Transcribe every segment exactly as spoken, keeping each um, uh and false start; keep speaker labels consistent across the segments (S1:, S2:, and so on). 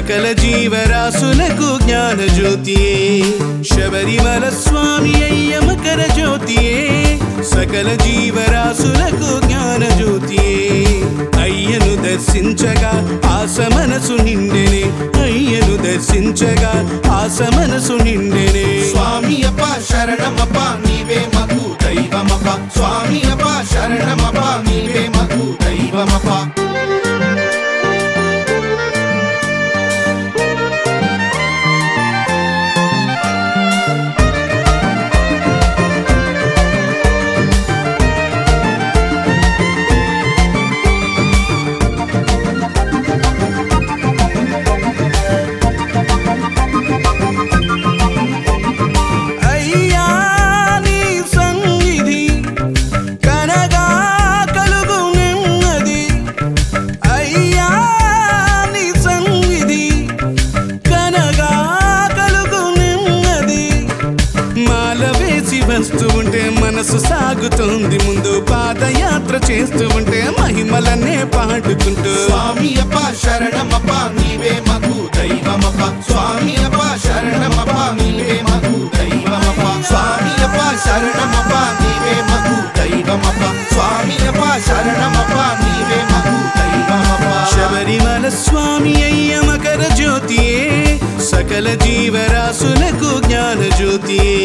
S1: సకల జీవరాశులకు జ్ఞాన జ్యోతియే శబరిమల స్వామి అయ్య మకర జ్యోతియే సకల జీవరాశులకు జ్ఞాన జ్యోతియే అయ్యను దర్శించగా ఆశ మనసు నిండెనే అయ్యను దర్శించగా ఆశ మనసు నిండెనే
S2: స్వామి అప్ప శరణమప్ప నీవే మకు దైవమప్ప స్వామి అప్ప శరణమప్ప నీవే మకు దైవమప్ప వస్తూ ఉంటే మనసు సాగుతుంది ముందు పాదయాత్ర చేస్తూ ఉంటే మహిమలనే పాడుకుంటూ స్వామి అప్ప శరణమప్ప నీవే మకు దైవమప్ప స్వామి అప్ప శరణమప్ప నీవే మకు దైవమప్ప స్వామి అప్ప శరణమప్ప నీవే మకు దైవమప్ప స్వామి అప్ప శరణమప్ప నీవే మకు దైవమప్ప
S1: శబరిమల స్వామి అయ్య మకర జ్యోతియే సకల జీవరాశులకు జ్ఞాన జ్యోతియే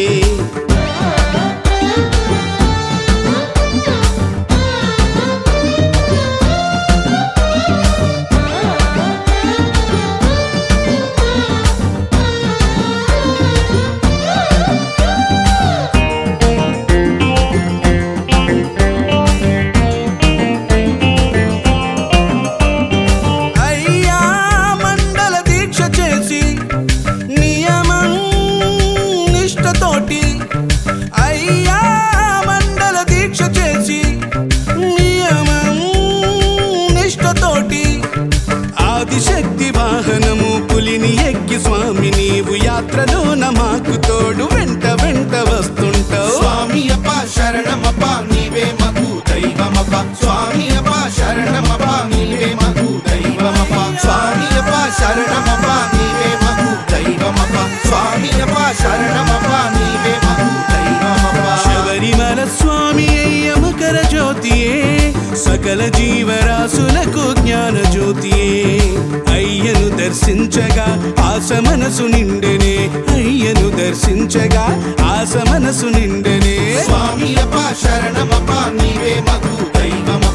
S1: అయ్యా మండల దీక్ష చేసి నియమం నిష్టతోటి ఆదిశక్తి వాహనము పులిని ఎక్కి స్వామి నీవు యాత్రలో నమాకు తోడు వెంట వెంట వస్తుంటావు
S2: స్వామి అప్ప శరణమప్ప నీవే మకు దైవమప్ప స్వామి అప్ప శరణమప్ప నీవే మకు దైవమప్ప స్వామి అప్ప శరణమప్ప నీవే మకు దైవమప్ప స్వామి అప్ప శరణమప్ప నీవే మకు
S1: శబరిమల స్వామి అయ్య మకర జ్యోతియే సకల జీవరాశులకు జ్ఞాన జ్యోతియే అయ్యను దర్శించగా ఆశ మనసు నిండెనే అయ్యను దర్శించగా ఆశ మనసు నిండెనే
S2: స్వామి అప్ప శరణమప్ప నీవే మకు దైవమప్ప